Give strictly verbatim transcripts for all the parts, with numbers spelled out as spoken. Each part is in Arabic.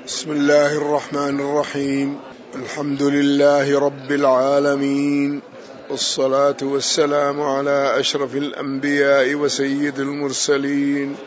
بسم الله الرحمن الرحيم. الحمد لله رب العالمين، والصلاة والسلام على أشرف الأنبياء وسيد المرسلين،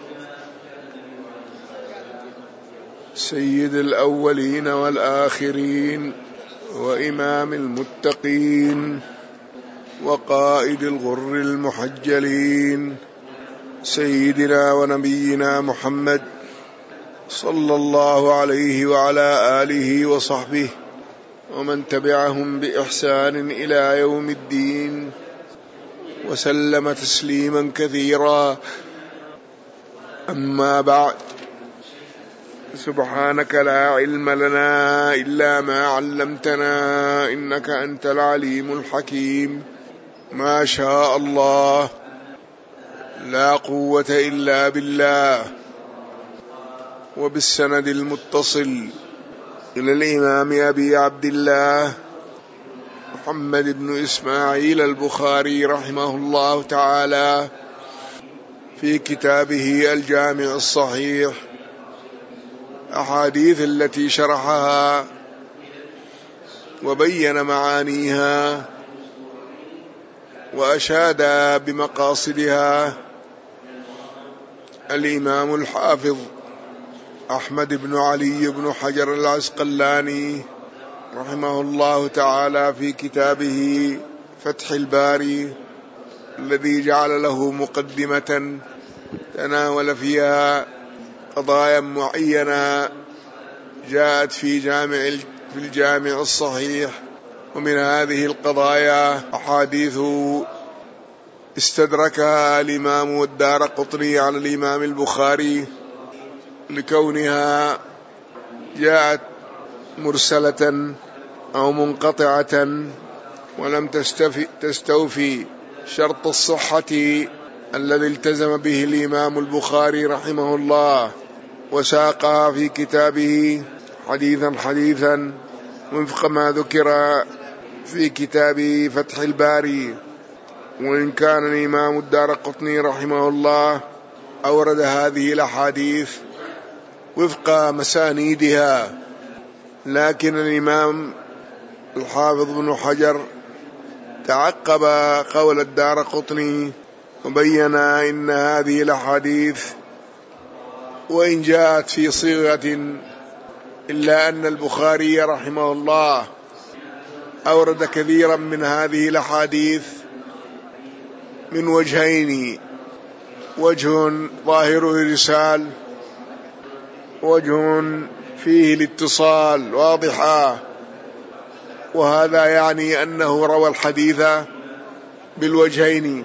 سيد الأولين والآخرين، وإمام المتقين، وقائد الغر المحجلين، سيدنا ونبينا محمد صلى الله عليه وعلى آله وصحبه ومن تبعهم بإحسان إلى يوم الدين، وسلم تسليما كثيرا. أما بعد، سبحانك لا علم لنا إلا ما علمتنا إنك أنت العليم الحكيم. ما شاء الله، لا قوة إلا بالله. وبالسند المتصل إلى الإمام أبي عبد الله محمد بن إسماعيل البخاري رحمه الله تعالى في كتابه الجامع الصحيح، أحاديث التي شرحها وبين معانيها وأشاد بمقاصدها الإمام الحافظ أحمد بن علي بن حجر العسقلاني رحمه الله تعالى في كتابه فتح الباري، الذي جعل له مقدمة تناول فيها قضايا معينة جاءت في جامع في الجامع الصحيح. ومن هذه القضايا أحاديث استدركها الإمام الدارقطني على الإمام البخاري لكونها جاءت مرسلة أو منقطعة ولم تستوفي شرط الصحة الذي التزم به الإمام البخاري رحمه الله، وساقها في كتابه حديثا حديثا وفق ما ذكر في كتابه فتح الباري. وإن كان الإمام الدارقطني رحمه الله أورد هذه الأحاديث وفق مسانيدها، لكن الإمام الحافظ بن حجر تعقب قول الدارقطني وبين إن هذه الأحاديث وإن جاءت في صيغة إلا أن البخاري رحمه الله أورد كثيرا من هذه الأحاديث من وجهين: وجه ظاهره الإرسال، وجه فيه الاتصال واضحا، وهذا يعني أنه روى الحديث بالوجهين،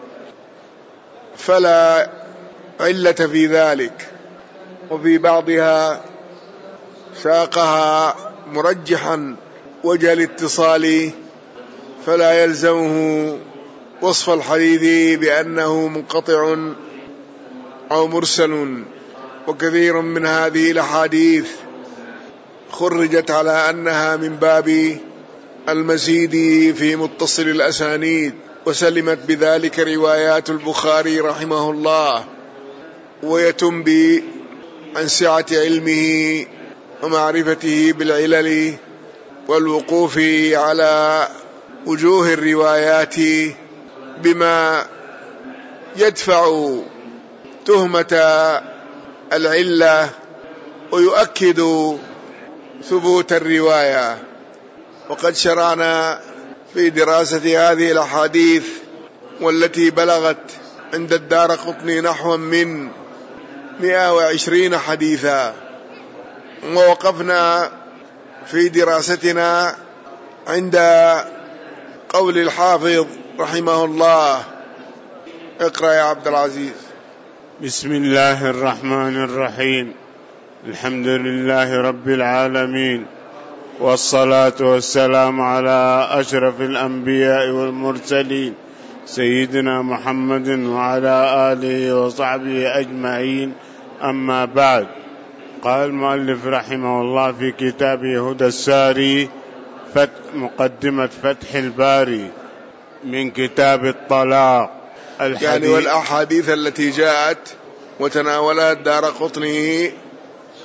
فلا علة في ذلك. وفي بعضها ساقها مرجحا وجه الاتصال، فلا يلزمه وصف الحديث بأنه منقطع أو مرسل. وكثير من هذه الأحاديث خرجت على أنها من باب المزيد في متصل الأسانيد، وسلمت بذلك روايات البخاري رحمه الله، ويتنبي عن سعة علمه ومعرفته بالعلل والوقوف على وجوه الروايات بما يدفع تهمة العلة ويؤكد ثبوت الرواية. وقد شرعنا في دراسة هذه الأحاديث والتي بلغت عند الدارقطني نحو من مئة وعشرين حديثا، ووقفنا في دراستنا عند قول الحافظ رحمه الله. اقرأ يا عبد العزيز. بسم الله الرحمن الرحيم. الحمد لله رب العالمين، والصلاة والسلام على أشرف الأنبياء والمرسلين سيدنا محمد وعلى آله وصحبه أجمعين. أما بعد، قال المؤلف رحمه الله في كتابه هدى الساري مقدمة فتح الباري من كتاب الطلاق الحديث، يعني والأحاديث التي جاءت وتناولها الدارقطني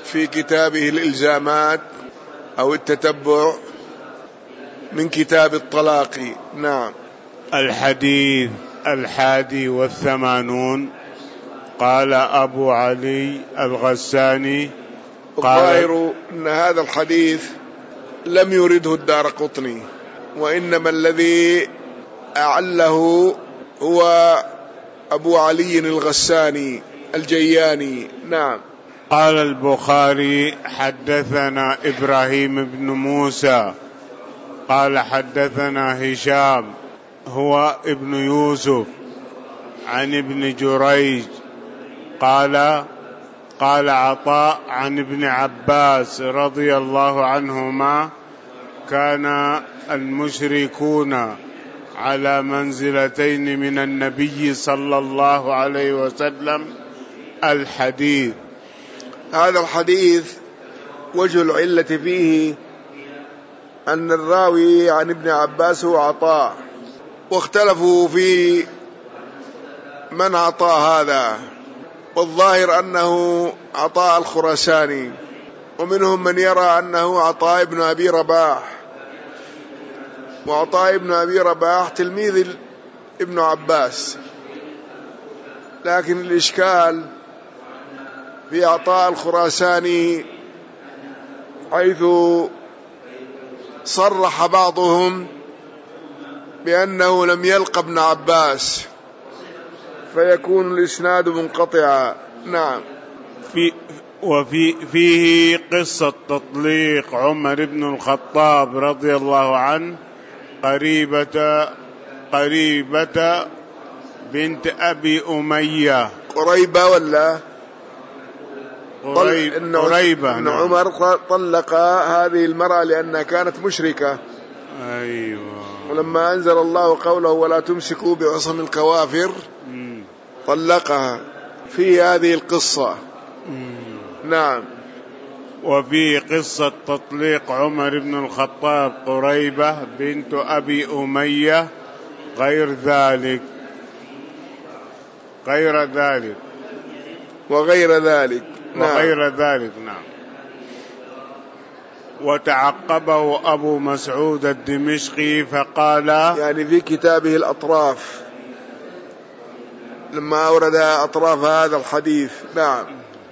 في كتابه الإلزامات أو التتبع من كتاب الطلاق. نعم. الحديث الحادي والثمانون. قال أبو علي الغساني الظاهر أن هذا الحديث لم يرده الدارقطني، وإنما الذي أعله هو أبو علي الغساني الجياني. نعم. قال البخاري حدثنا إبراهيم بن موسى قال حدثنا هشام هو ابن يوسف عن ابن جريج قال قال عطاء عن ابن عباس رضي الله عنهما كان المشركون على منزلتين من النبي صلى الله عليه وسلم. الحديث. هذا الحديث وجه العلة فيه أن الراوي عن ابن عباس هو عطاء، واختلفوا في من عطاء هذا، والظاهر أنه عطاء الخراساني، ومنهم من يرى أنه عطاء ابن أبي رباح، وعطاء ابن أبي رباح تلميذ ابن عباس، لكن الإشكال في عطاء الخراساني حيث صرح بعضهم بأنه لم يلق ابن عباس فيكون الإسناد منقطعا. نعم. في وفي فيه قصة تطليق عمر بن الخطاب رضي الله عنه قريبة قريبة بنت أبي أمية. قريبة ولا قريب إن قريبة إن عمر طلق هذه المرأة لأنها كانت مشركة. أيوة. ولما أنزل الله قوله ولا تمسكوا بعصم الكوافر مم. طلقها في هذه القصة. مم. نعم. وفي قصة تطليق عمر بن الخطاب قريبة بنت أبي أمية غير ذلك غير ذلك وغير ذلك. نعم. وغير ذلك. نعم. وتعقبه أبو مسعود الدمشقي فقال، يعني في كتابه الأطراف لما أورد أطراف هذا الحديث. نعم.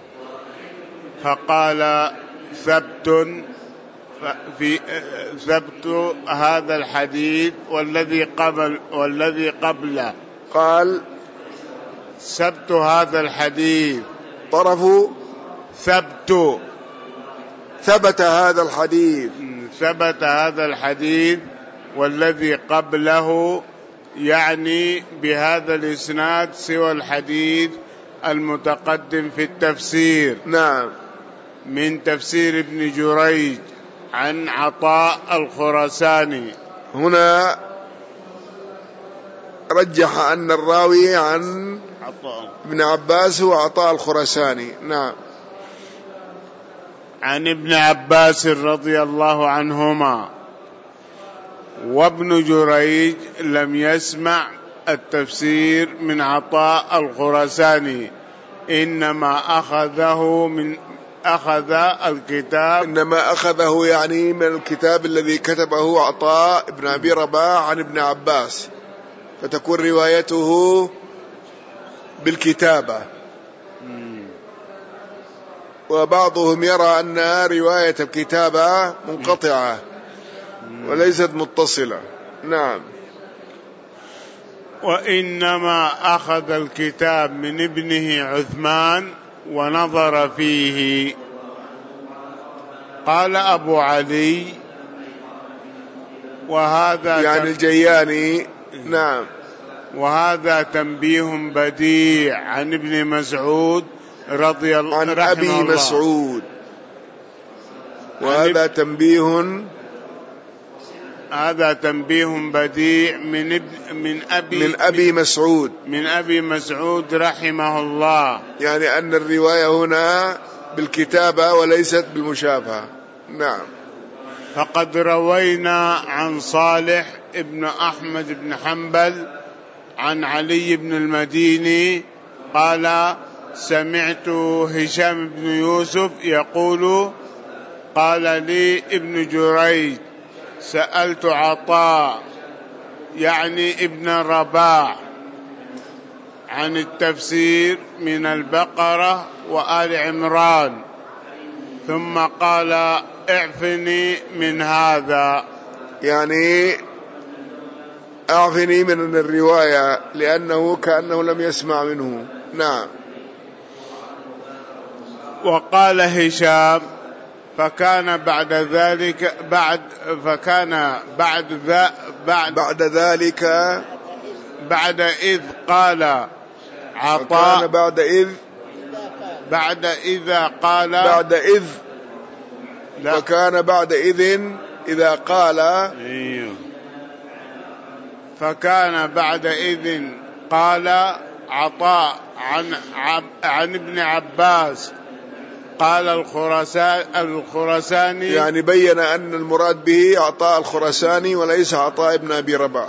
فقال ثبت في ثبت هذا الحديث والذي قبل والذي قبله. قال ثبت هذا الحديث طرف ثبت ثبت هذا الحديث ثبت هذا الحديث والذي قبله، يعني بهذا الإسناد سوى الحديث المتقدم في التفسير. نعم. من تفسير ابن جريج عن عطاء الخراساني. هنا رجح أن الراوي عن عطاء ابن عباس هو عطاء الخراساني. نعم. عن ابن عباس رضي الله عنهما. وابن جريج لم يسمع التفسير من عطاء الخراساني، إنما أخذه من أخذ الكتاب إنما أخذه يعني من الكتاب الذي كتبه عطاء ابن أبي رباح عن ابن عباس، فتكون روايته بالكتابة. وبعضهم يرى أن رواية الكتابة منقطعة وليست متصلة. نعم. وإنما أخذ الكتاب من ابنه عثمان ونظر فيه. قال أبو علي وهذا يعني الجياني. نعم. وهذا تنبيه بديع عن ابن مسعود رضي الله عن عنه أبي الله. مسعود. وهذا تنبيه هذا تنبيه بديع من ابن من أبي من أبي مسعود من أبي مسعود رحمه الله، يعني أن الرواية هنا بالكتابة وليست بالمشافهة. نعم. فقد روينا عن صالح ابن أحمد بن حنبل عن علي بن المديني قال سمعت هشام بن يوسف يقول قال لي ابن جريج سألت عطاء يعني ابن رباح عن التفسير من البقرة وآل عمران ثم قال اعفني من هذا، يعني اعفني من الرواية لأنه كأنه لم يسمع منه. نعم. وقال هشام فكان بعد ذلك بعد فكان بعد ذا بعد بعد ذلك بعد إذ قال عطاء فكان بعد إذ بعد إذا قال بعد إذ لا فكان بعد إذ إذا قال أيوه فكان بعد إذ قال عطاء عن عب عن ابن عباس قال الخراسان الخراساني، يعني بين أن المراد به عطاء الخراساني وليس عطاء ابن أبي رباح.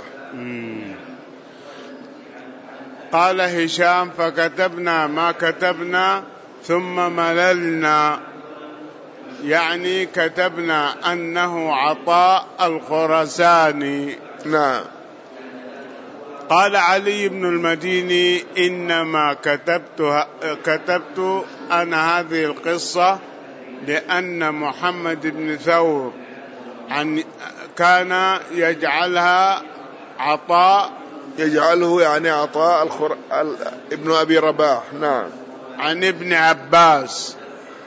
قال هشام فكتبنا ما كتبنا ثم مللنا، يعني كتبنا أنه عطاء الخراساني. نعم. قال علي بن المديني إنما كتبت كتبت أنا هذه القصة لأن محمد بن ثور عن كان يجعلها عطاء يجعله يعني عطاء الخر... ال... ابن أبي رباح. نعم. عن ابن عباس،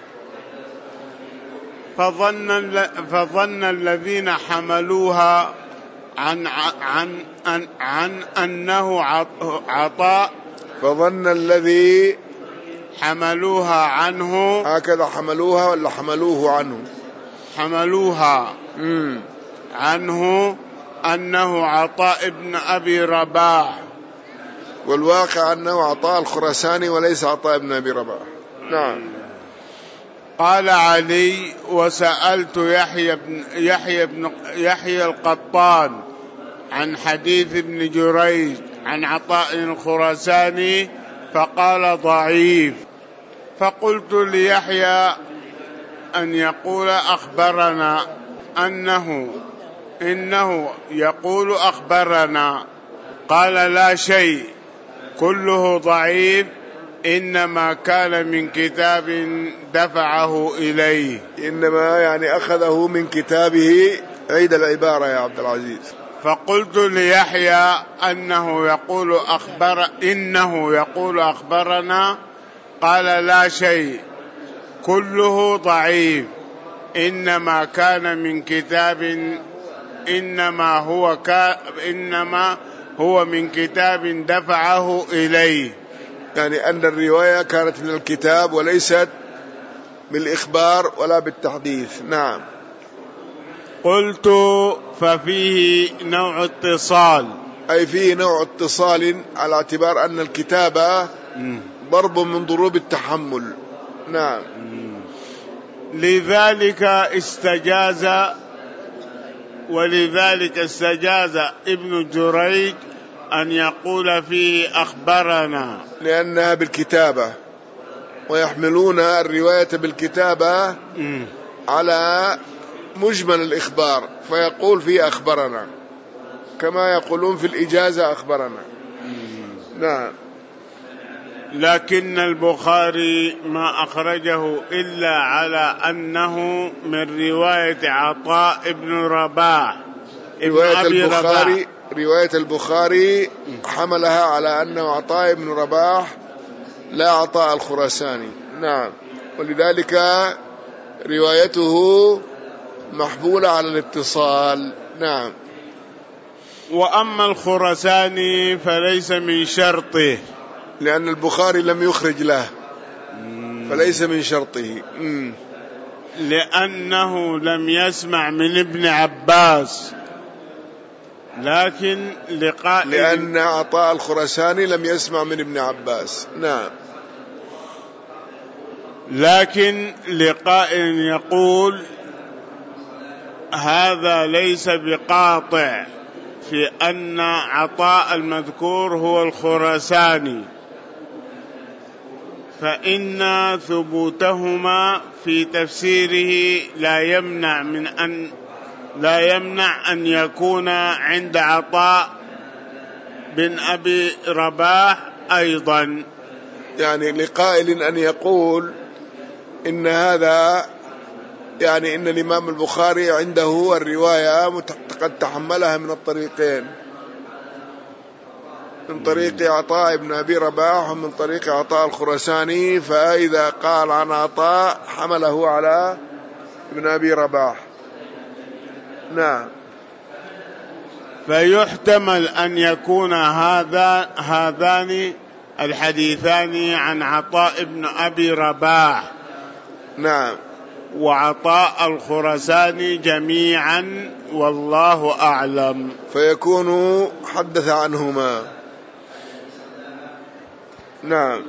فظن فظن الذين حملوها عن عن عن, عن أنه عطاء فظن الذي حملوها عنه، هكذا حملوها ولا حملوه عنه؟ حملوها مم. عنه أنه عطاء ابن أبي رباح، والواقع أنه عطاء الخراساني وليس عطاء ابن أبي رباح. نعم. قال علي وسألت يحيى بن يحيى بن يحيى القطان عن حديث ابن جريج عن عطاء الخراساني فقال ضعيف، فقلت ليحيى أن يقول أخبرنا أنه إنه يقول أخبرنا، قال لا شيء كله ضعيف إنما كان من كتاب دفعه إليه. إنما يعني أخذه من كتابه. عيد العبارة يا عبد العزيز. فقلت ليحيى أنه يقول أخبر إنه يقول أخبرنا، قال لا شيء كله ضعيف إنما كان من كتاب إنما هو كا إنما هو من كتاب دفعه إليه، يعني أن الرواية كانت من الكتاب وليست بالإخبار ولا بالتحديث. نعم. قلت ففيه نوع اتصال، أي فيه نوع اتصال على اعتبار أن الكتابة ضرب من ضروب التحمل. نعم. لذلك استجاز ولذلك استجاز ابن جريج أن يقول فيه أخبرنا، لأنها بالكتابة ويحملون الرواية بالكتابة على مجمل الإخبار، فيقول فيه أخبرنا كما يقولون في الإجازة أخبرنا. نعم. لكن البخاري ما أخرجه إلا على أنه من رواية عطاء ابن رباح. رواية البخاري رواية البخاري حملها على أنه عطاء ابن رباح لا عطاء الخراساني. نعم. ولذلك روايته محمولة على الاتصال. نعم. وأما الخراساني فليس من شرطه، لأن البخاري لم يخرج له فليس من شرطه. مم. لأنه لم يسمع من ابن عباس، لكن لقاء لأن عطاء الخراساني لم يسمع من ابن عباس. نعم. لكن لقاء يقول هذا ليس بقاطع في أن عطاء المذكور هو الخراساني، فإن ثبوتهما في تفسيره لا يمنع من أن لا يمنع أن يكون عند عطاء بن أبي رباح أيضا. يعني لقائل أن يقول إن هذا يعني إن الإمام البخاري عنده الرواية قد تحملها من الطريقين، من طريق عطاء بن أبي رباح ومن طريق عطاء الخرساني، فإذا قال عن عطاء حمله على ابن أبي رباح. نعم. فيحتمل أن يكون هذا هذان الحديثان عن عطاء بن أبي رباح نعم وعطاء الخرساني جميعا، والله أعلم، فيكون حدث عنهما. نعم.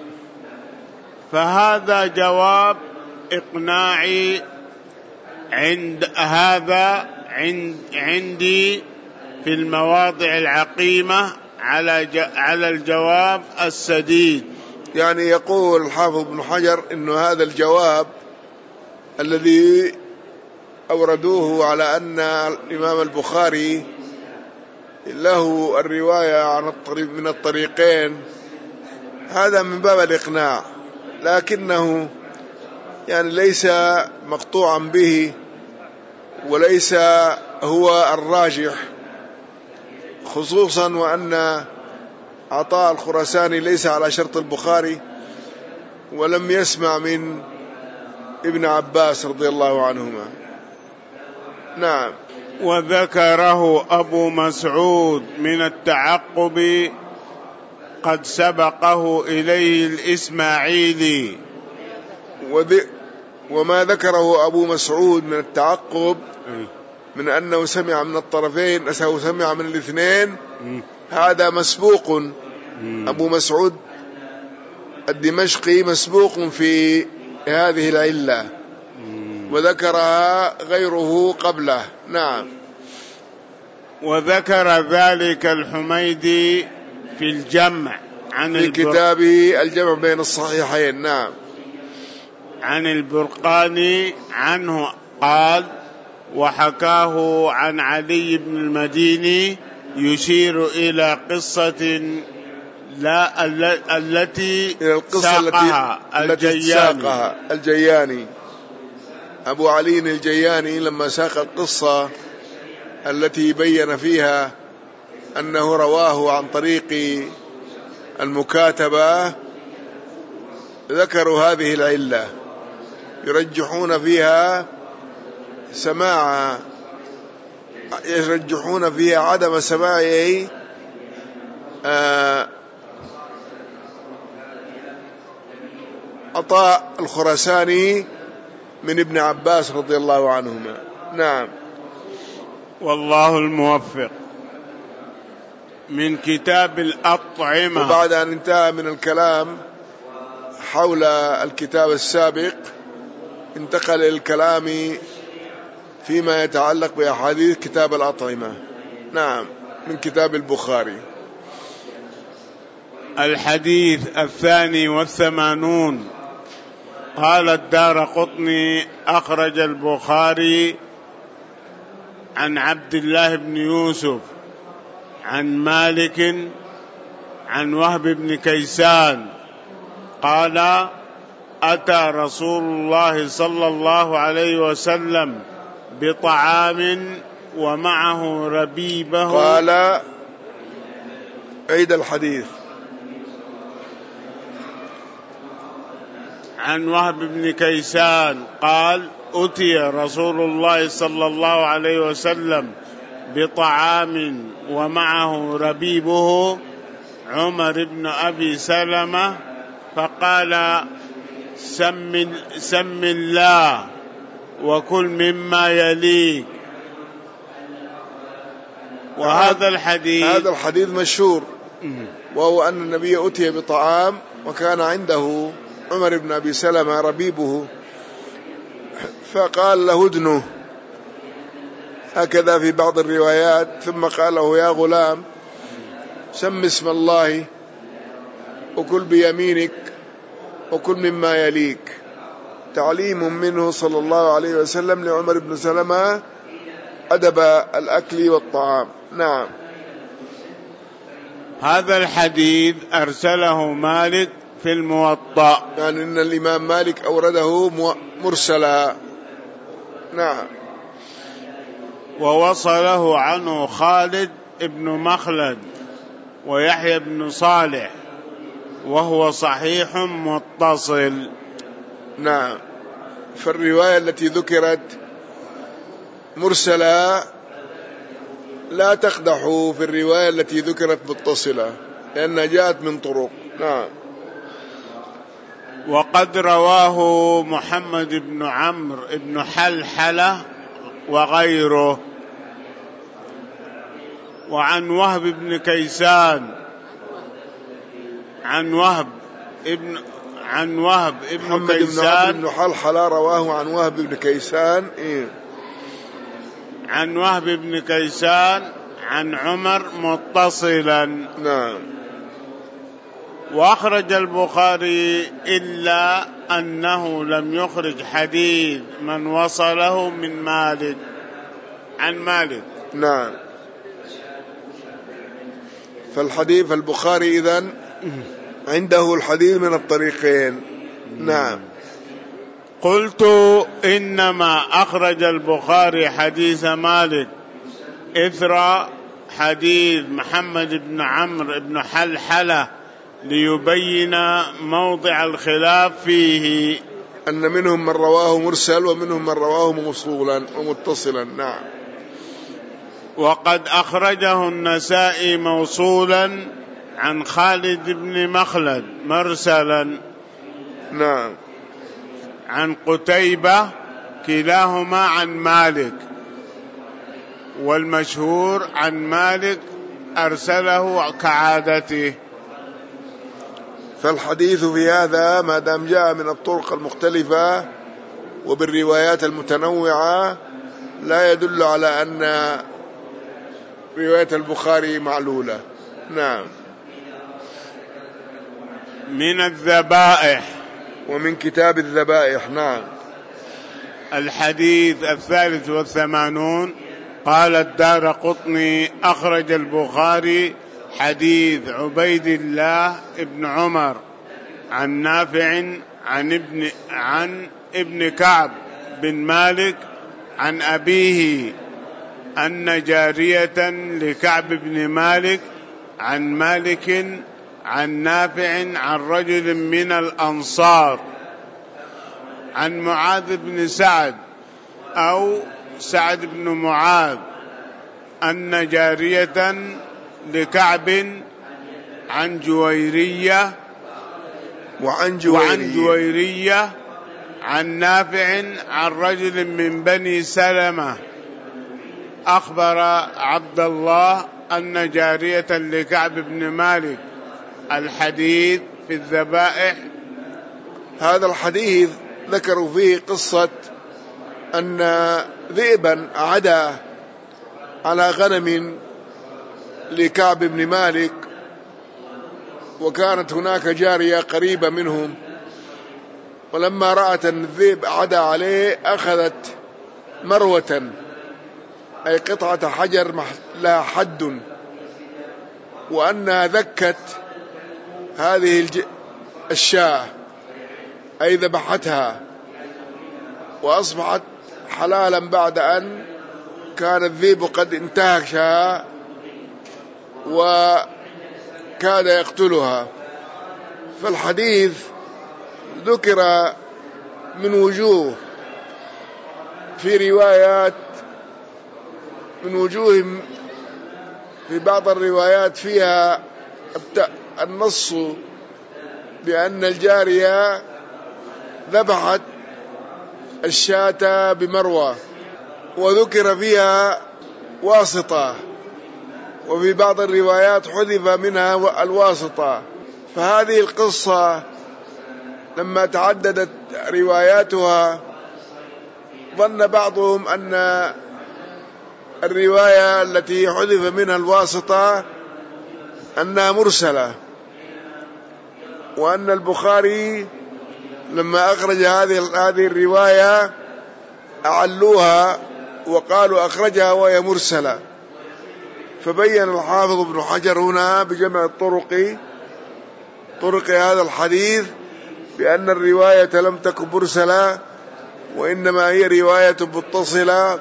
فهذا جواب إقناعي عند هذا عند عندي في المواضع العقيمة على على الجواب السديد. يعني يقول الحافظ ابن حجر إنه هذا الجواب الذي أوردوه على أن الإمام البخاري له الرواية عن الطريق من الطريقين، هذا من باب الإقناع، لكنه يعني ليس مقطوعا به وليس هو الراجح، خصوصا وأن عطاء الخرساني ليس على شرط البخاري ولم يسمع من ابن عباس رضي الله عنهما. نعم. وذكره أبو مسعود من التعقب قد سبقه إليه الإسماعيلي. وما ذكره أبو مسعود من التعقب من أنه سمع من الطرفين أو سمع من الاثنين هذا مسبوق. أبو مسعود الدمشقي مسبوق في هذه العلة وذكرها غيره قبله. نعم. وذكر ذلك الحميدي في الجمع عن في كتابه الجمع بين الصحيحين. نعم. عن البرقاني عنه قال: وحكاه عن علي بن المديني يشير إلى قصة لا التي ساقها الجياني. الجياني أبو علي الجياني لما ساق القصة التي بين فيها أنه رواه عن طريق المكاتبة، ذكروا هذه العلة يرجحون فيها سماع يرجحون فيها عدم سماعه عطاء الخرساني من ابن عباس رضي الله عنهما. نعم. والله الموفق. من كتاب الأطعمة. وبعد أن انتهى من الكلام حول الكتاب السابق انتقل إلى الكلام فيما يتعلق بأحاديث كتاب الأطعمة. نعم. من كتاب البخاري. الحديث الثاني والثمانون. قال الدارقطني: أخرج البخاري عن عبد الله بن يوسف عن مالك عن وهب بن كيسان قال: أتى رسول الله صلى الله عليه وسلم بطعام ومعه ربيبه. قال عيد الحديث. عن وهب بن كيسان قال: أتي رسول الله صلى الله عليه وسلم بطعام ومعه ربيبه عمر بن أبي سلمة فقال: سم, سم الله وكل مما يليك. وهذا الحديث هذا الحديث مشهور، وهو أن النبي أتي بطعام وكان عنده عمر بن أبي سلمة ربيبه، فقال له: ادنه، هكذا في بعض الروايات، ثم قال له: يا غلام سم اسم الله وكل بيمينك وكل مما يليك. تعليم منه صلى الله عليه وسلم لعمر بن سلمة أدب الأكل والطعام. نعم. هذا الحديث أرسله مالك في الموطأ، يعني أن الإمام مالك أورده مرسلا. نعم. ووصله عنه خالد بن مخلد ويحيى بن صالح، وهو صحيح متصل. نعم. فالرواية التي ذكرت مرسلة لا تقدح في الرواية التي ذكرت متصلة، لأنها جاءت من طرق. نعم. وقد رواه محمد بن عمرو بن حلحلة وغيره، وعن وهب بن كيسان عن وهب ابن عن وهب ابن محمد كيسان بن حلحلة رواه عن وهب بن كيسان إيه؟ عن وهب بن كيسان عن عمر متصلا. نعم. وأخرج البخاري إلا أنه لم يخرج حديث من وصله من مالك عن مالك. نعم. فالحديث البخاري إذن عنده الحديث من الطريقين. نعم. قلت إنما أخرج البخاري حديث مالك إثر حديث محمد بن عمرو بن حلحلة ليبين موضع الخلاف فيه، أن منهم من رواه مرسل ومنهم من رواه موصولا ومتصلا. نعم. وقد أخرجه النسائي موصولا عن خالد بن مخلد مرسلا. نعم. عن قتيبة، كلاهما عن مالك، والمشهور عن مالك أرسله كعادته. فالحديث في هذا ما دام جاء من الطرق المختلفة وبالروايات المتنوعة لا يدل على أن رواية البخاري معلولة. نعم. من الذبائح، ومن كتاب الذبائح. نعم. الحديث الثالث والثمانون. قال الدارقطني أخرج البخاري حديث عبيد الله ابن عمر عن نافع عن ابن عن ابن كعب بن مالك عن أبيه أن جارية لكعب بن مالك عن مالك عن نافع عن رجل من الأنصار عن معاذ بن سعد أو سعد بن معاذ أن جارية لكعب عن جويرية وعن جويرية, وعن جويرية عن نافع عن رجل من بني سلمة أخبر عبد الله أن جارية لكعب بن مالك. الحديث في الذبائح. هذا الحديث ذكروا فيه قصة أن ذئبا عدا على غنم لكعب بن مالك، وكانت هناك جارية قريبة منهم، ولما رأت أن الذئب عدا عليه أخذت مروة أي قطعة حجر لها حد، وأنها ذكت هذه الشاة أي ذبحتها، وأصبحت حلالا بعد أن كان الذئب قد انتهكها وكاد يقتلها. فالحديث ذكر من وجوه في روايات، من وجوه في بعض الروايات فيها النص بأن الجارية ذبحت الشاة بمروة، وذكر فيها واسطة، وفي بعض الروايات حذف منها الواسطة. فهذه القصة لما تعددت رواياتها ظن بعضهم أن الرواية التي حذف منها الواسطة أنها مرسلة، وأن البخاري لما أخرج هذه هذه الرواية أعلوها وقالوا أخرجها وهي مرسلة، فبين الحافظ ابن حجر هنا بجمع الطرق طرق هذا الحديث بأن الرواية لم تكن مرسلة وإنما هي رواية متصلة،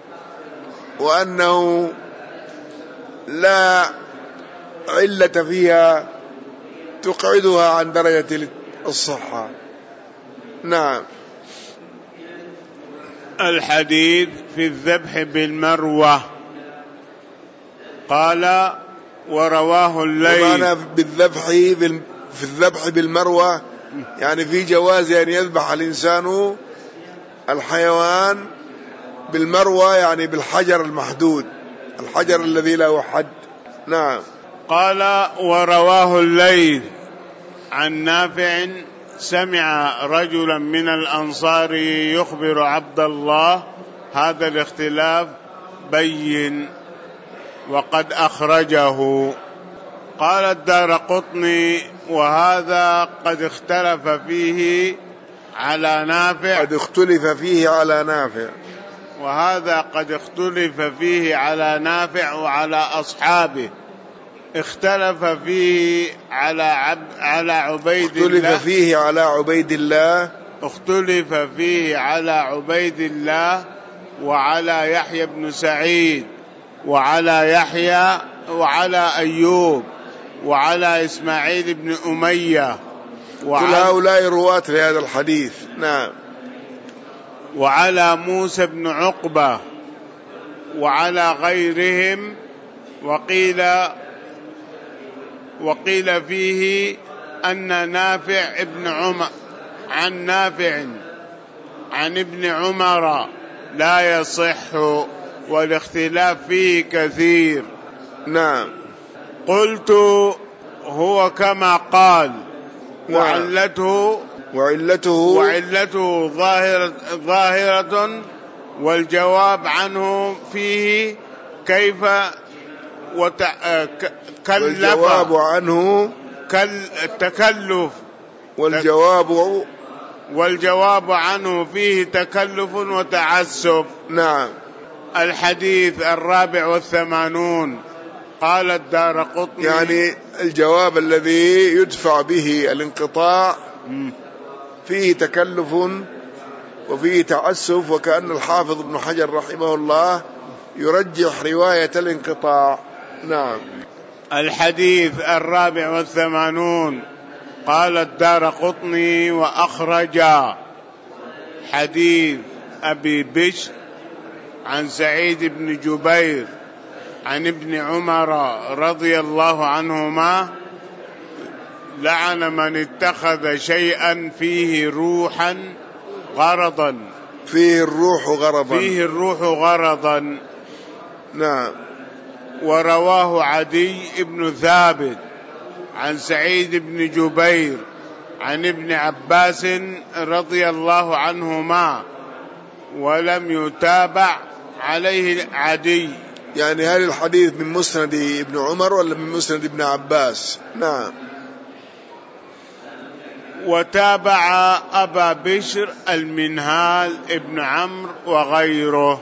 وأنه لا علة فيها تقعدها عن درجة الصحة. نعم. الحديث في الذبح بالمروة. قال ورواه الليث. ومعنى بالذبح في الذبح بالمروة يعني في جواز أن يذبح الإنسان الحيوان بالمروة، يعني بالحجر المحدود، الحجر الذي له حد. نعم. قال ورواه الليث عن نافع سمع رجلا من الأنصار يخبر عبد الله هذا الاختلاف بين وقد أخرجه. قال الدارقطني وهذا قد اختلف فيه على نافع قد اختلف فيه على نافع وهذا قد اختلف فيه على نافع وعلى أصحابه. اختلف فيه على عب على عبيد اختلف الله فيه على عبيد الله اختلف فيه على عبيد الله وعلى يحيى بن سعيد وعلى يحيى وعلى أيوب وعلى إسماعيل بن أمية كل هؤلاء رواة لهذا الحديث. نعم. وعلى موسى بن عقبة وعلى غيرهم. وقيل وقيل فيه أن نافع ابن عمر عن نافع عن ابن عمر لا يصح والاختلاف فيه كثير. نعم. قلت هو كما قال. نعم. وعلته وعلته وعلته ظاهرة, ظاهرة والجواب عنه فيه كيف وتكلف والجواب عنه التكلف والجواب والجواب عنه فيه تكلف وتعسف. نعم. الحديث الرابع والثمانون. قال الدارقطني يعني الجواب الذي يدفع به الانقطاع فيه تكلف وفيه تعسف، وكأن الحافظ ابن حجر رحمه الله يرجح رواية الانقطاع. نعم. الحديث الرابع والثمانون. قال الدارقطني وأخرج حديث أبي بشر عن سعيد بن جبير عن ابن عمر رضي الله عنهما لعن من اتخذ شيئا فيه روحا غرضا فيه الروح غرضا فيه الروح غرضا. نعم. ورواه عدي بن ثابت عن سعيد بن جبير عن ابن عباس رضي الله عنهما ولم يتابع عليه عدي. يعني هل الحديث من مسند ابن عمر ولا من مسند ابن عباس؟ نعم. وتابع أبا بشر المنهال ابن عمرو وغيره.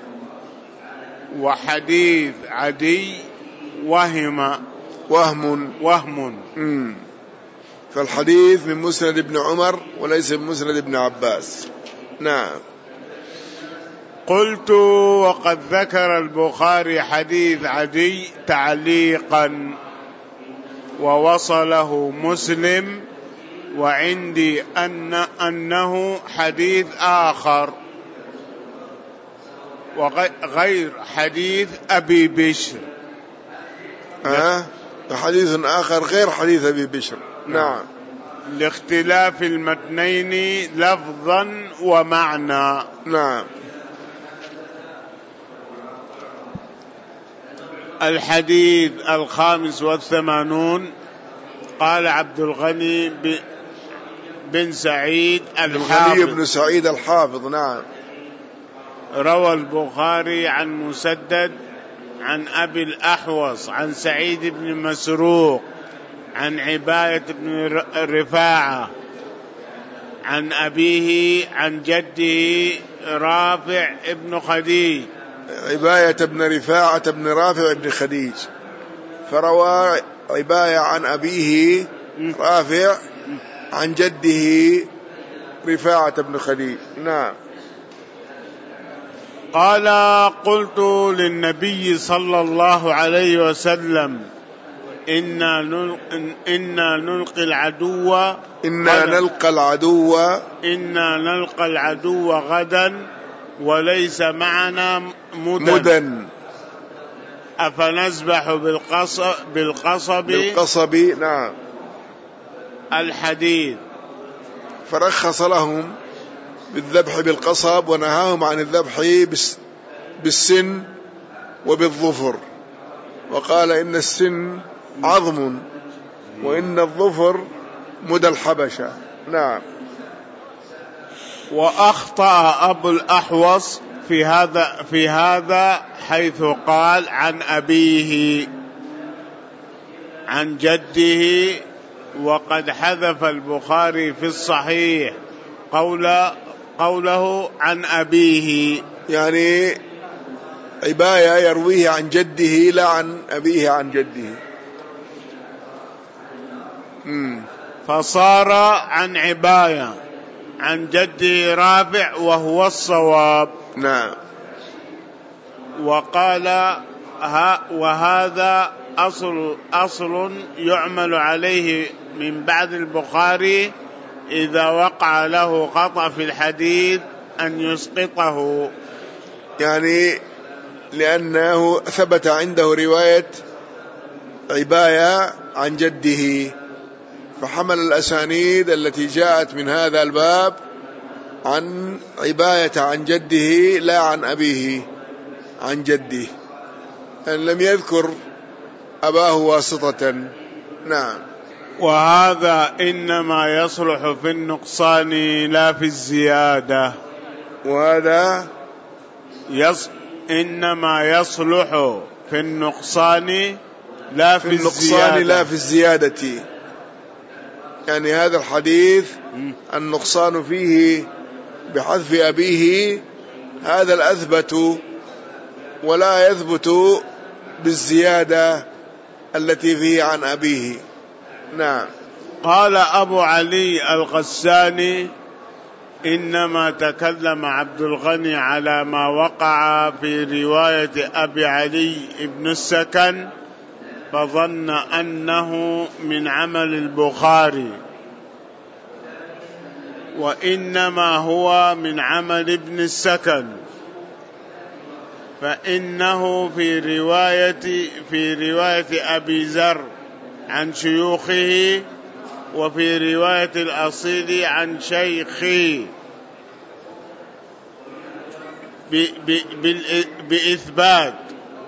وحديث عدي وهم وهم وهم مم. فالحديث من مسند ابن عمر وليس من مسند ابن عباس. نعم. قلت وقد ذكر البخاري حديث عدي تعليقا ووصله مسلم، وعندي أن أنه حديث آخر وغير حديث أبي بشر. آه حديث آخر غير حديث أبي بشر. نعم. لاختلاف المتنين لفظا ومعنى. نعم. الحديث الخامس والثمانون. قال عبد الغني بن سعيد الحافظ بن سعيد الحافظ. نعم. روى البخاري عن مسدد عن أبي الأحوص عن سعيد بن مسروق عن عباية بن رفاعة عن أبيه عن جده رافع ابن خديج. عباية بن رفاعة بن رافع بن خديج، فروى عباية عن أبيه رافع عن جده رفاعة بن خديج. نعم. قال قلت للنبي صلى الله عليه وسلم إنا إنا نلقي العدو إنا نلقى العدو إنا نلقى العدو غدا وليس معنا مدن, مدن أفنذبح بالقصب بالقصب بالقصب نعم الحديد. فرخص لهم بالذبح بالقصب ونهاهم عن الذبح بالسن وبالظفر، وقال إن السن عظم وإن الظفر مدى الحبشة. نعم. وأخطأ أبو الأحوص في هذا في هذا حيث قال عن أبيه عن جده، وقد حذف البخاري في الصحيح قول قوله عن أبيه، يعني عباية يرويه عن جده لا عن أبيه عن جده. مم. فصار عن عباية عن جده رافع وهو الصواب. نعم. وقال ها وهذا أصل أصل يعمل عليه من بعد البخاري إذا وقع له خطأ في الحديث أن يسقطه، يعني لأنه ثبت عنده رواية عباية عن جده، فحمل الأسانيد التي جاءت من هذا الباب عن عباية عن جده لا عن أبيه عن جده، أن لم يذكر أباه واسطة. نعم. وهذا إنما يصلح في النقصان لا في الزيادة. وهذا يص... إنما يصلح في النقصان لا في, في النقصان الزيادة. لا في الزيادة، يعني هذا الحديث النقصان فيه بحذف أبيه هذا الأثبت، ولا يثبت بالزيادة التي فيه عن أبيه. نعم. قال أبو علي الغساني إنما تكلم عبد الغني على ما وقع في رواية أبي علي بن السكن فظن أنه من عمل البخاري، وإنما هو من عمل ابن السكن، فإنه في رواية في رواية أبي ذر عن شيوخه، وفي رواية الأصيل عن شيخه بإثبات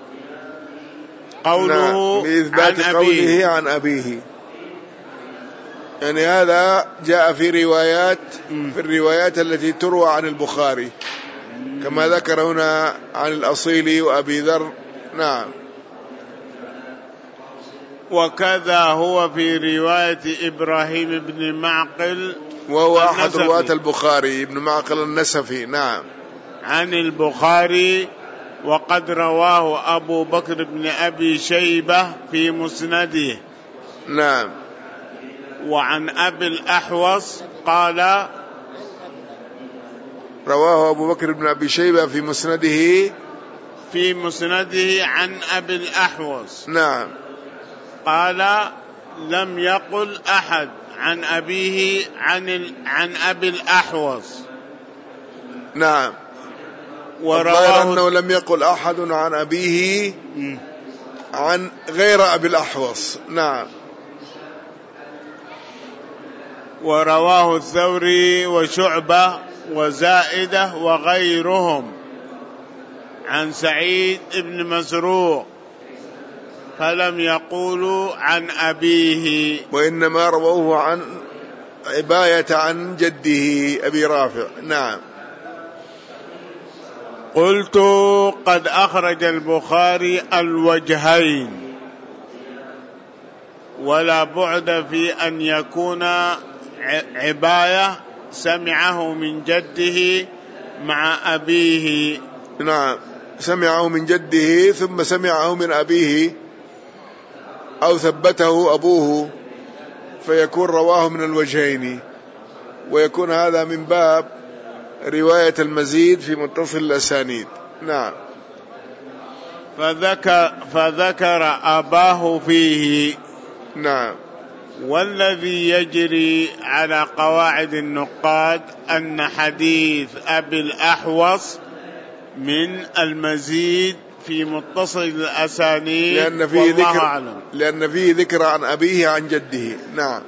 قوله بإثبات عن قوله أبيه. عن أبيه، يعني هذا جاء في روايات في الروايات التي تروى عن البخاري كما ذكر هنا عن الأصيل وأبي ذر. نعم. وكذا هو في رواية إبراهيم بن معقل وهو أحد رواة البخاري ابن معقل النسفي. نعم. عن البخاري، وقد رواه أبو بكر بن أبي شيبة في مسنده. نعم. وعن أبي الأحوص قال رواه أبو بكر بن أبي شيبة في مسنده في مسنده عن أبي الأحوص. نعم. قال لم يقل أحد عن أبيه عن عن أبي الأحوص. نعم. ورواه أنه لم يقل أحد عن أبيه عن غير أبي الأحوص. نعم. ورواه الثوري وشعبة وزائدة وغيرهم عن سعيد بن مسروق، فلم يقولوا عن أبيه، وإنما رووه عن عباية عن جده أبي رافع. نعم. قلت قد أخرج البخاري الوجهين، ولا بعد في أن يكون عباية سمعه من جده مع أبيه. نعم، سمعه من جده ثم سمعه من أبيه أو ثبته أبوه، فيكون رواه من الوجهين، ويكون هذا من باب رواية المزيد في متصل الأسانيد. نعم. فذكر, فذكر أباه فيه. نعم. والذي يجري على قواعد النقاد أن حديث أبي الأحوص من المزيد في متصل الأسانيد، لأن فيه ذكر أعلم. لأن فيه ذكر عن أبيه عن جده. نعم.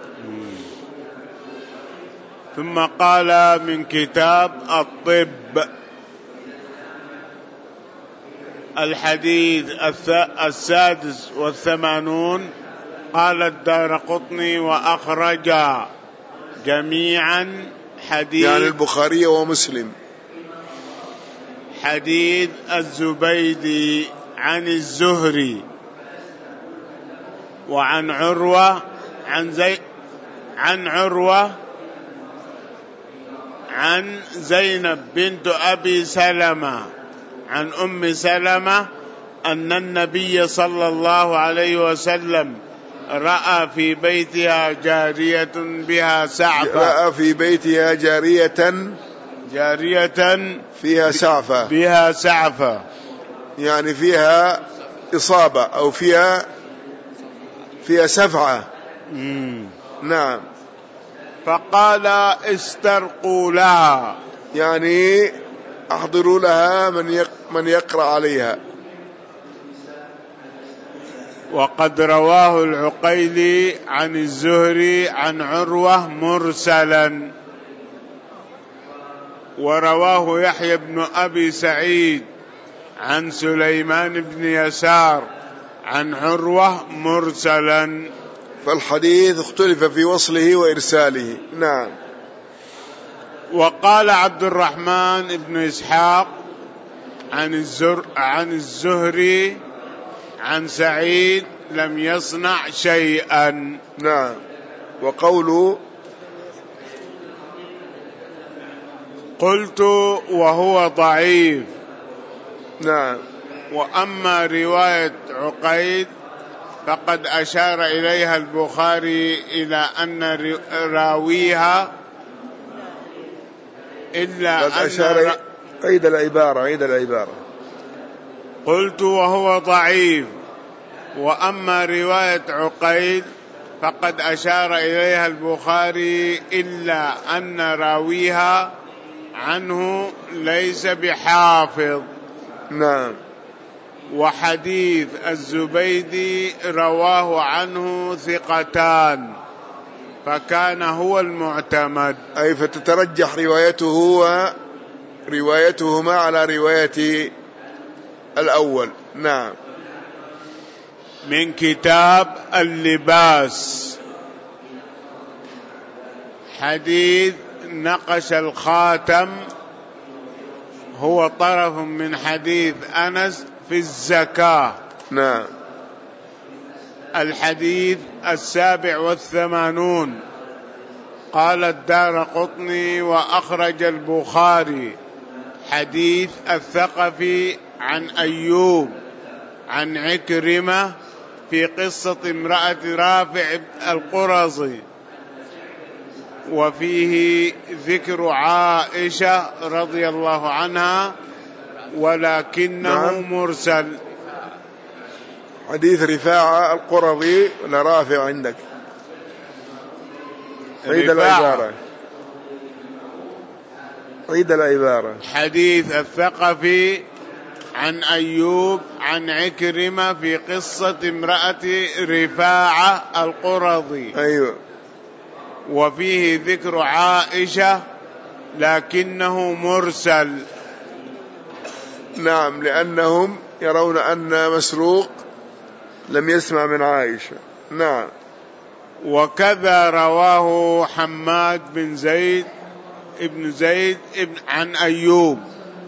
ثم قال من كتاب الطب الحديث السادس والثمانون، قال الدارقطني وأخرج جميعا حديث، يعني البخاري ومسلم، حديث الزبيدي عن الزهري وعن عروة عن زي عن عروة عن زينب بنت أبي سلمة عن أم سلمة أن النبي صلى الله عليه وسلم رأى في بيتها جارية بها سعفة رأى في بيتها جارية جارية فيها سعفة بها سعفة يعني فيها إصابة أو فيها فيها سفعة. مم. نعم. فقال استرقوا لها، يعني أحضروا لها من من يقرأ عليها. وقد رواه العقيلي عن الزهري عن عروة مرسلا، ورواه يحيى بن أبي سعيد عن سليمان بن يسار عن عروة مرسلا. فالحديث اختلف في وصله وإرساله. نعم. وقال عبد الرحمن بن إسحاق عن الزر عن الزهري عن سعيد لم يصنع شيئا. نعم. وقوله قلت وهو ضعيف. نعم. وأما رواية عقيد فقد أشار إليها البخاري إلى أن راويها إلا أن أشار. عيد العبارة عيد العبارة قلت وهو ضعيف. وأما رواية عقيد فقد أشار إليها البخاري إلا أن راويها عنه ليس بحافظ. نعم. وحديث الزبيدي رواه عنه ثقتان فكان هو المعتمد، أي فتترجح روايته وروايتهما على رواية الأول. نعم. من كتاب اللباس حديث نقش الخاتم، هو طرف من حديث أنس في الزكاة. نعم. الحديث السابع والثمانون، قال الدارقطني وأخرج البخاري حديث الثقفي عن أيوب عن عكرمة في قصة امرأة رافع القرظي، وفيه ذكر عائشة رضي الله عنها ولكنه نعم. مرسل. حديث رفاعة القرظي ولا رافع عندك؟ عيد العبارة عيد العبارة حديث الثقفي عن أيوب عن عكرمة في قصة امرأة رفاعة القرظي. أيوة. وفيه ذكر عائشة لكنه مرسل. نعم، لأنهم يرون أن مسروق لم يسمع من عائشة. نعم. وكذا رواه حماد بن زيد ابن زيد ابن عن أيوب.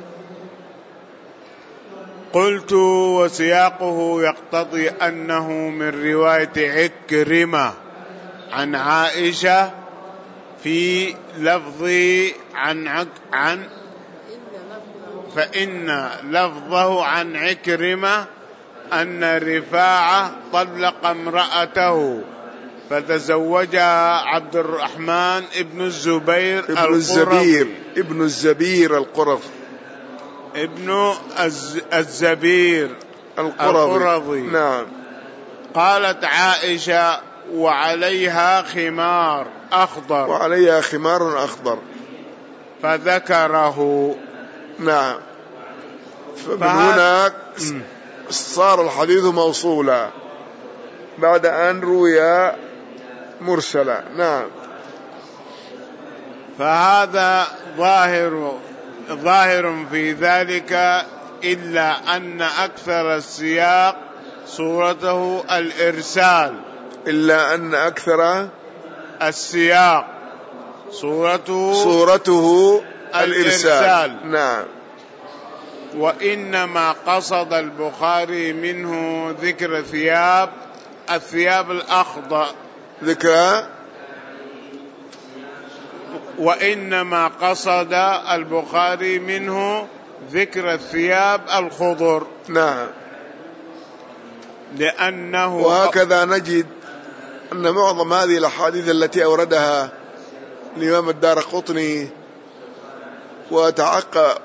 قلت وسياقه يقتضي أنه من رواية عكرمة عن عائشة في لفظه عن عك عن فإن لفظه عن عكرمة أن رفاعة طلق امرأته فتزوجها عبد الرحمن ابن الزبير ابن الزبير ابن الزبير القرظي ابن الزبير القرظي. نعم. قالت عائشة: وعليها خمار أخضر وعليها خمار أخضر فذكره. نعم. فمن هناك صار الحديث موصولا بعد أن روي مرسلا. نعم. فهذا ظاهر ظاهر في ذلك، إلا أن أكثر السياق صورته الإرسال إلا أن أكثر السياق صورته صورته الإرسال, الإرسال. نعم. وإنما قصد البخاري منه ذكر ثياب الثياب الأخضر ذكر وإنما قصد البخاري منه ذكر الثياب الخضر. نعم. لأنه وهكذا نجد أن معظم هذه الأحاديث التي أوردها الإمام الدارقطني وتعقى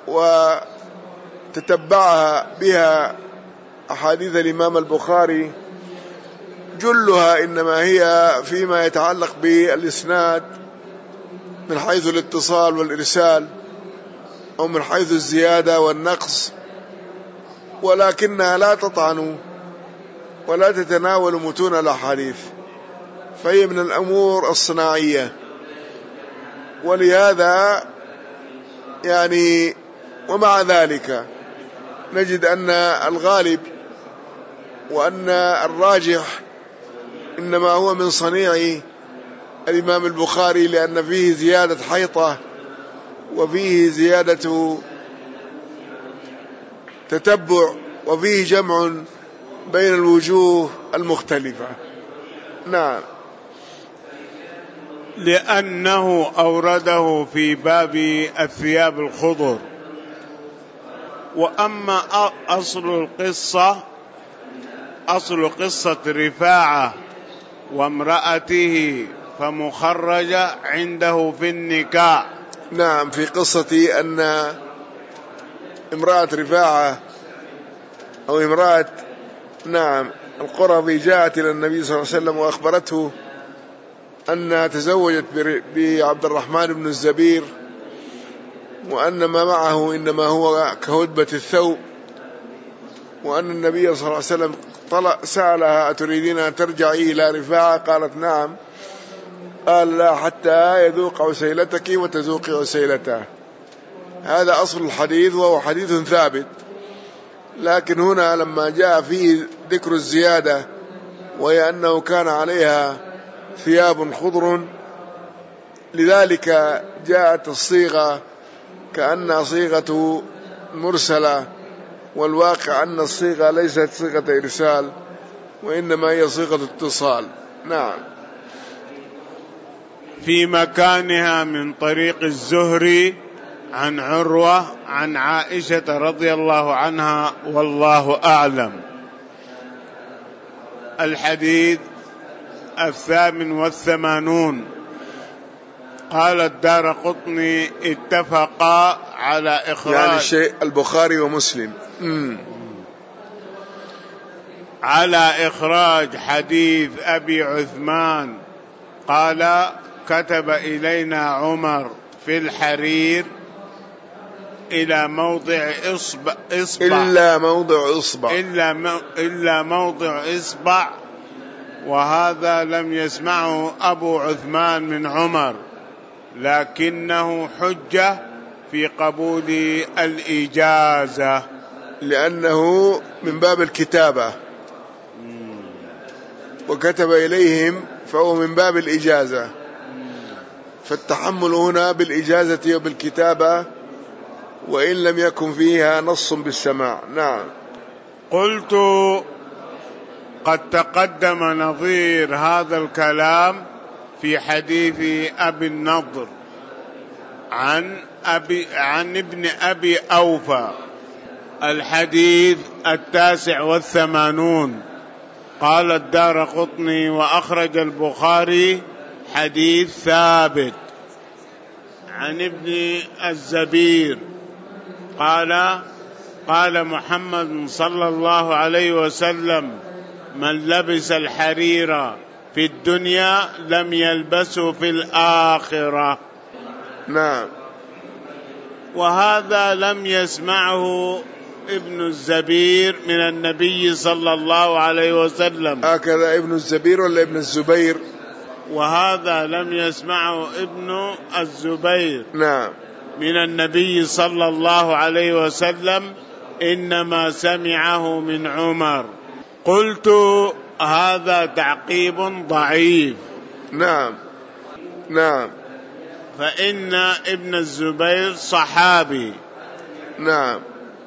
وتتبعها بها أحاديث الإمام البخاري جلها إنما هي فيما يتعلق بالإسناد من حيث الاتصال والإرسال أو من حيث الزيادة والنقص، ولكنها لا تطعن ولا تتناول متون الأحاديث، فهي من الأمور الصناعية. ولهذا يعني ومع ذلك نجد أن الغالب وأن الراجح إنما هو من صنيع الإمام البخاري، لأن فيه زيادة حيطة وفيه زيادة تتبع وفيه جمع بين الوجوه المختلفة. نعم. لأنه أورده في باب الثياب الخضر. وأما أصل القصة أصل قصة رفاعة وامرأته فمخرجة عنده في النكاح. نعم. في قصة أن امرأة رفاعة أو امرأة نعم القرظي جاءت إلى النبي صلى الله عليه وسلم وأخبرته أنها تزوجت بعبد الرحمن بن الزبير، وأن ما معه إنما هو كهدبة الثوب، وأن النبي صلى الله عليه وسلم سألها: أتريدين أن ترجعي إلى رفاعة؟ قالت: نعم. قال: لا، حتى يذوق عسيلتك وتذوقي عسيلته. هذا أصل الحديث وهو حديث ثابت، لكن هنا لما جاء فيه ذكر الزيادة وهي أنه كان عليها ثياب خضر، لذلك جاءت الصيغة كأنها صيغة مرسلة، والواقع أن الصيغة ليست صيغة إرسال وإنما هي صيغة اتصال. نعم. في مكانها من طريق الزهري عن عروة عن عائشة رضي الله عنها، والله أعلم. الحديث الثامن والثمانون. قال الدارقطني: اتفقا على إخراج يعني الشيء البخاري ومسلم مم. على إخراج حديث أبي عثمان. قال: كتب إلينا عمر في الحرير إلى موضع إصبع, إصبع إلا موضع إصبع إلا, مو إلا موضع إصبع، وهذا لم يسمعه أبو عثمان من عمر، لكنه حجة في قبول الإجازة، لأنه من باب الكتابة وكتب إليهم فهو من باب الإجازة، فالتحمل هنا بالإجازة وبالكتابة وإن لم يكن فيها نص بالسماع. نعم. قلت: قد تقدم نظير هذا الكلام في حديث أبي النضر عن أبي عن ابن أبي أوفى. الحديث التاسع والثمانون. قال الدارقطني وأخرج البخاري حديث ثابت عن ابن الزبير قال قال محمد صلى الله عليه وسلم: من لبس الحرير في الدنيا لم يلبسه في الآخرة. نعم. وهذا لم يسمعه ابن الزبير من النبي صلى الله عليه وسلم. هكذا ابن الزبير ولا ابن الزبير؟ وهذا لم يسمعه ابن الزبير نعم من النبي صلى الله عليه وسلم، إنما سمعه من عمر. قلت: هذا تعقيب ضعيف. نعم نعم فإن ابن الزبير صحابي. نعم.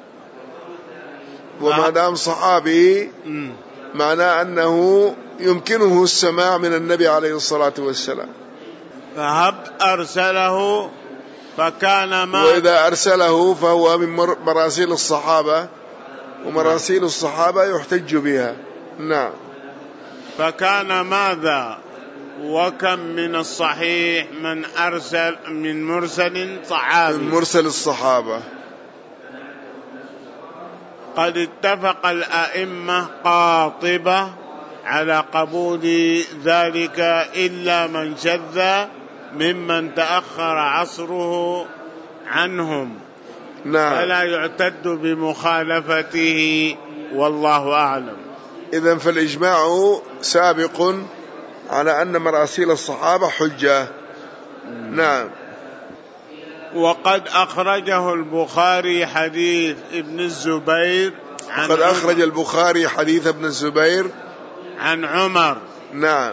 وما دام صحابي معناه أنه يمكنه السماع من النبي عليه الصلاة والسلام. فهب أرسله فكان ما وإذا أرسله فهو من مراسيل الصحابة، ومراسيل الصحابة يحتج بها. نعم. فكان ماذا؟ وكم من الصحيح من أرسل من مرسل صحابي، من مرسل الصحابة. قد اتفق الأئمة قاطبة على قبول ذلك إلا من شذ ممن تأخر عصره عنهم. نعم. فلا يعتد بمخالفته، والله أعلم. إذن فالإجماع سابق على أن مراسيل الصحابة حجة. نعم. وقد أخرجه البخاري حديث ابن الزبير عن قد أخرج البخاري حديث ابن الزبير عن عمر. نعم.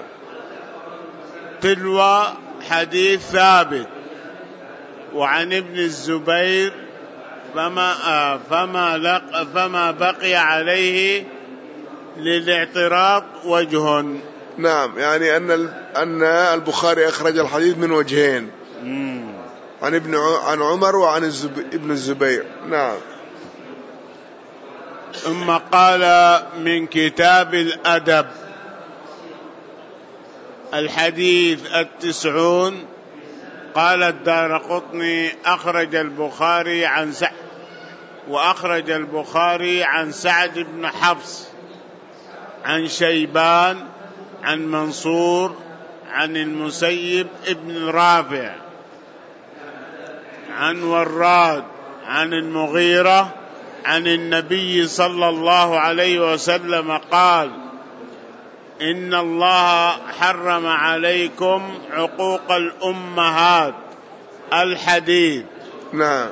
تلو حديث ثابت. وعن ابن الزبير فما آه فما لق فما بقي عليه للاعتراض وجه. نعم، يعني أن أن البخاري أخرج الحديث من وجهين، مم. عن ابن عن عمر وعن الزب... ابن الزبير. نعم. ثم قال: من كتاب الأدب. الحديث التسعون. قال الدارقطني: أخرج البخاري عن سعد وأخرج البخاري عن سعد بن حفص عن شيبان عن منصور عن المسيب ابن رافع عن وراد عن المغيرة عن النبي صلى الله عليه وسلم قال: إن الله حرم عليكم عقوق الأمهات. الحديث. نعم.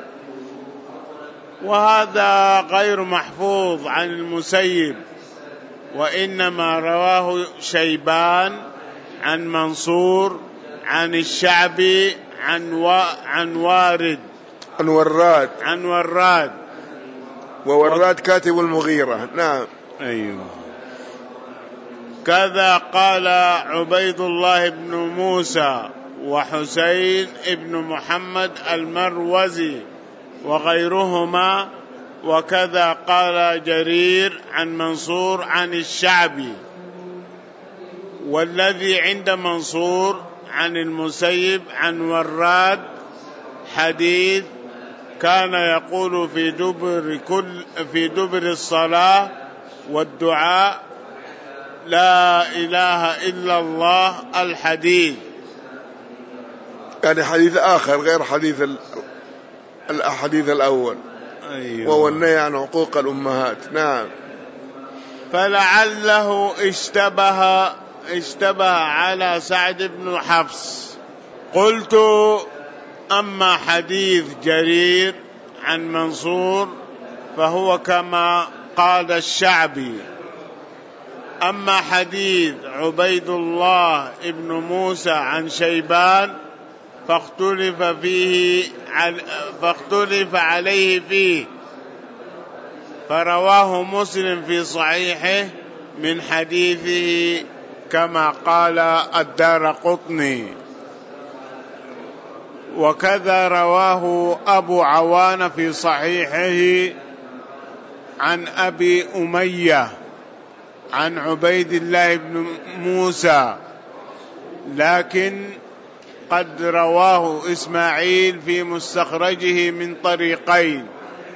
وهذا غير محفوظ عن المسيب، وإنما رواه شيبان عن منصور عن الشعبي عن و... عن وارد عن وراد عن وراد ووراد كاتب المغيرة. نعم. أيوه. كذا قال عبيد الله بن موسى وحسين بن محمد المروزي وغيرهما، وكذا قال جرير عن منصور عن الشعبي. والذي عند منصور عن المسيب عن وراد حديث كان يقول في دبر كل في دبر الصلاة والدعاء: لا إله إلا الله. الحديث. يعني حديث آخر غير حديث الحديث الأول. أيوة. وهو النهي عن عقوق الأمهات. نعم. فلعله اشتبه اشتبه على سعد بن حفص. قلت: أما حديث جرير عن منصور فهو كما قال الشعبي. أما حديث عبيد الله بن موسى عن شيبان فاختلف فيه فاختلف عليه فيه، فرواه مسلم في صحيحه من حديثه كما قال الدارقطني. وكذا رواه أبو عوانة في صحيحه عن أبي أمية عن عبيد الله بن موسى، لكن قد رواه إسماعيل في مستخرجه من طريقين،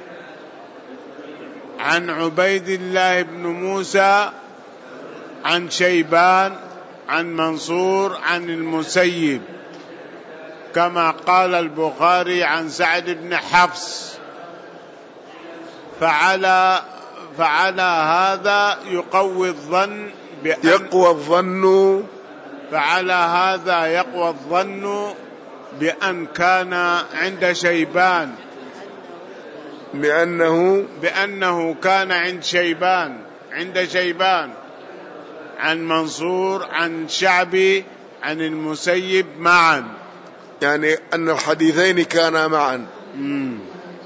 عن عبيد الله بن موسى عن شيبان عن منصور عن المسيب، كما قال البخاري عن سعد بن حفص. فعلى فعلى هذا يقوي الظن بأن يقوى الظن فعلى هذا يقوى الظن بأن كان عند شيبان، بأنه بأنه كان عند شيبان عند شيبان عن منصور عن شعبي عن المسيب معا، يعني أن الحديثين كانا معا. مم.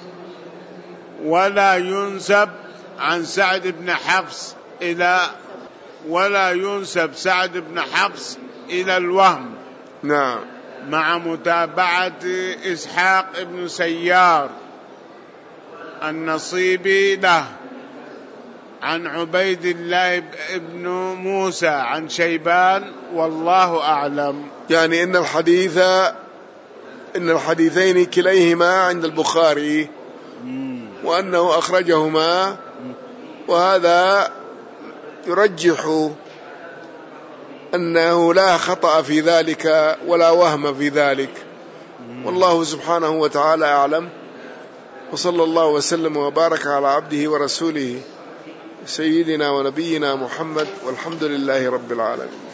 ولا ينسب عن سعد بن حفص إلى ولا ينسب سعد بن حفص إلى الوهم، نعم، مع متابعة إسحاق بن سيار النصيبي له عن عبيد الله بن موسى عن شيبان، والله أعلم. يعني إن الحديث إن الحديثين كليهما عند البخاري وأنه أخرجهما، وهذا يرجح أنه لا خطأ في ذلك ولا وهم في ذلك، والله سبحانه وتعالى أعلم. وصلى الله وسلم وبارك على عبده ورسوله سيدنا ونبينا محمد، والحمد لله رب العالمين.